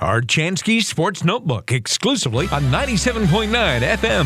Our Chansky Sports Notebook, exclusively on 97.9 FM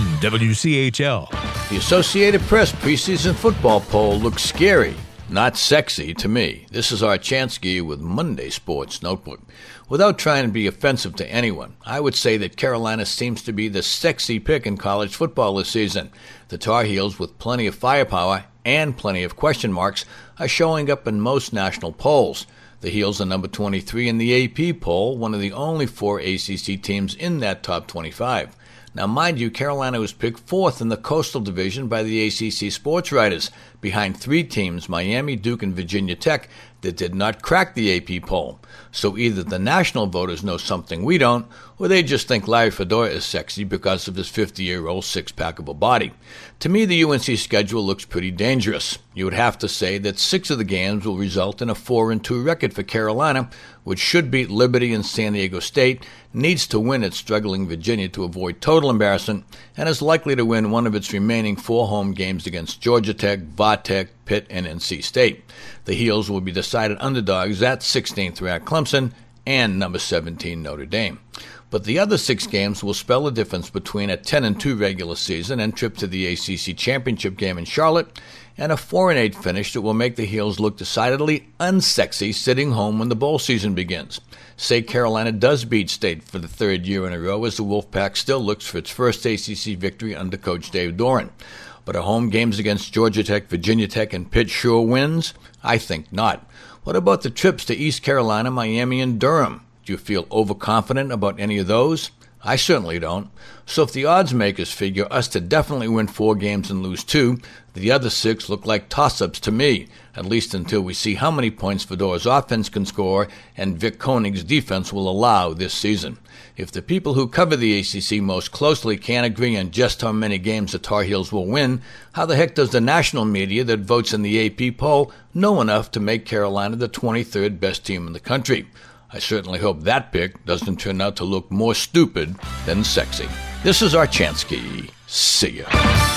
WCHL. The Associated Press preseason football poll looks scary, not sexy to me. This is our Chansky with Monday Sports Notebook. Without trying to be offensive to anyone, I would say that Carolina seems to be the sexy pick in college football this season. The Tar Heels, with plenty of firepower and plenty of question marks, are showing up in most national polls. The Heels are number 23 in the AP poll, one of the only 4 ACC teams in that top 25. Now, mind you, Carolina was picked 4th in the Coastal Division by the ACC sports writers, behind 3 teams, Miami, Duke, and Virginia Tech, that did not crack the AP poll. So either the national voters know something we don't, or they just think Larry Fedora is sexy because of his 50-year-old six-pack of a body. To me, the UNC schedule looks pretty dangerous. You would have to say that 6 of the games will result in a 4-2 record for Carolina, which should beat Liberty and San Diego State, needs to win at struggling Virginia to avoid total embarrassment, and is likely to win one of its remaining 4 home games against Georgia Tech, Va-Tech, Pitt, and NC State. The Heels will be decided underdogs at 16th-ranked Clemson and number 17 Notre Dame. But the other 6 games will spell the difference between a 10-2 regular season and trip to the ACC championship game in Charlotte, and a 4-8 finish that will make the Heels look decidedly unsexy sitting home when the bowl season begins. Say Carolina does beat State for the 3rd year in a row as the Wolfpack still looks for its first ACC victory under Coach Dave Doran. But are home games against Georgia Tech, Virginia Tech, and Pitt sure wins? I think not. What about the trips to East Carolina, Miami, and Durham? Do you feel overconfident about any of those? I certainly don't. So if the odds makers figure us to definitely win 4 games and lose 2, the other 6 look like toss-ups to me, at least until we see how many points Fedora's offense can score and Vic Konig's defense will allow this season. If the people who cover the ACC most closely can't agree on just how many games the Tar Heels will win, how the heck does the national media that votes in the AP poll know enough to make Carolina the 23rd best team in the country? I certainly hope that pick doesn't turn out to look more stupid than sexy. This is our Chansky. See ya.